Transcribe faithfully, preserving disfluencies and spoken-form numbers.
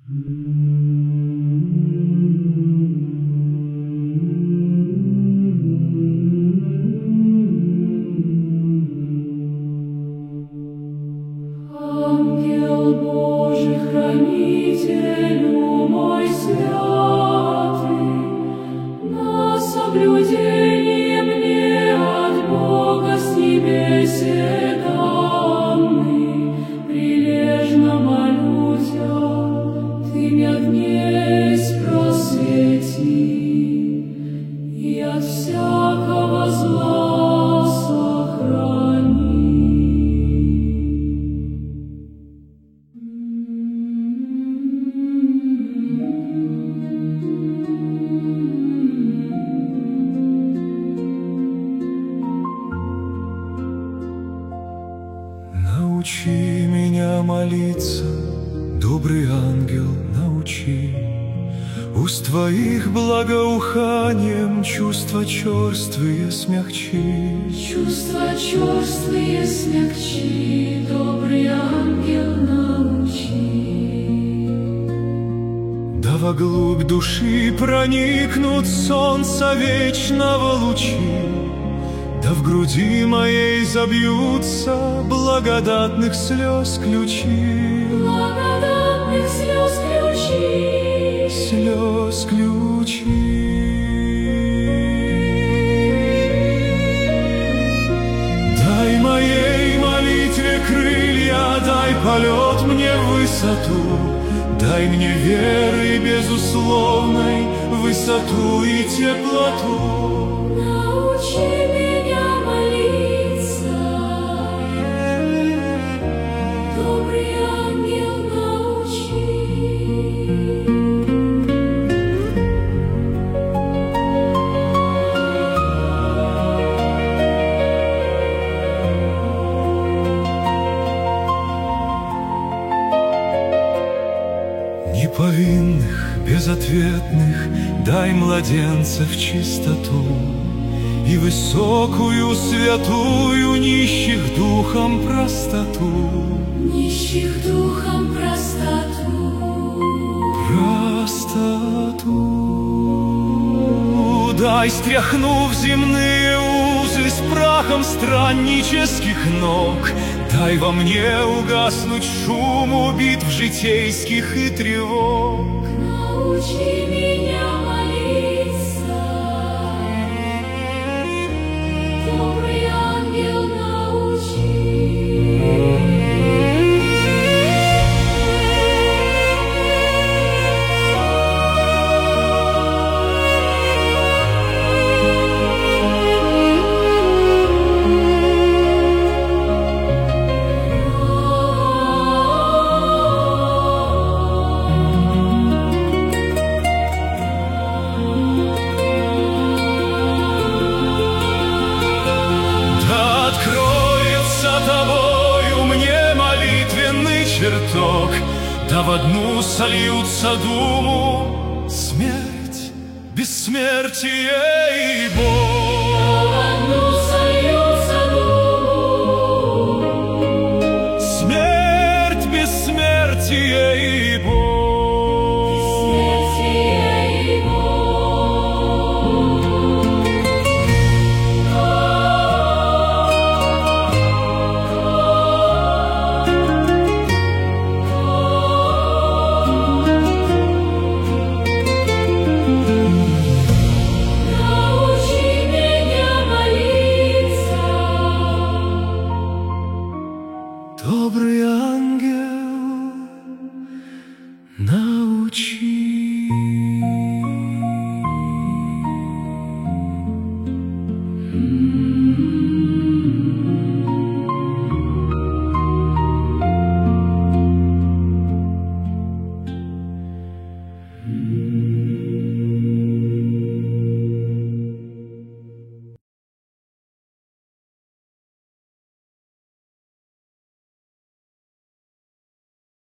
Ангел Божий, хранителю мой святый, на соблюдение мне от Бога с небесе данный, прилежно молю Тя, Ты мя внесь просвети, и от всякого зла сохрани. Научи меня молиться, добрый ангел, научи, уст твоих благоуханием чувства черствые смягчи. Чувства черствые смягчи, добрый ангел, научи. Да во глубь души проникнут солнца вечного лучи, да в груди моей забьются благодатных слез ключи. Благодатных слез ключи. Слез ключи. Дай моей молитве крылья, дай полет мне в высоту, дай мне веры безусловной высоту и теплоту. Научи меня молиться, добрый ангел, научи. Неповинных, безответных дай младенцев чистоту и высокую, святую нищих духом простоту. Нищих духом простоту. Простоту. Дай, стряхнув земные узы с прахом страннических ног, дай во мне угаснуть шуму битв житейских и тревог. Научи меня молиться, добрый ангел, научи. Тобою мне молитвенный чертог, да в одну сольются думу смерть, бессмертие и Бог. Да в одну сольются думу смерть, бессмертие и Бог. Бессмертие и Бог. Добрый ангел, научи.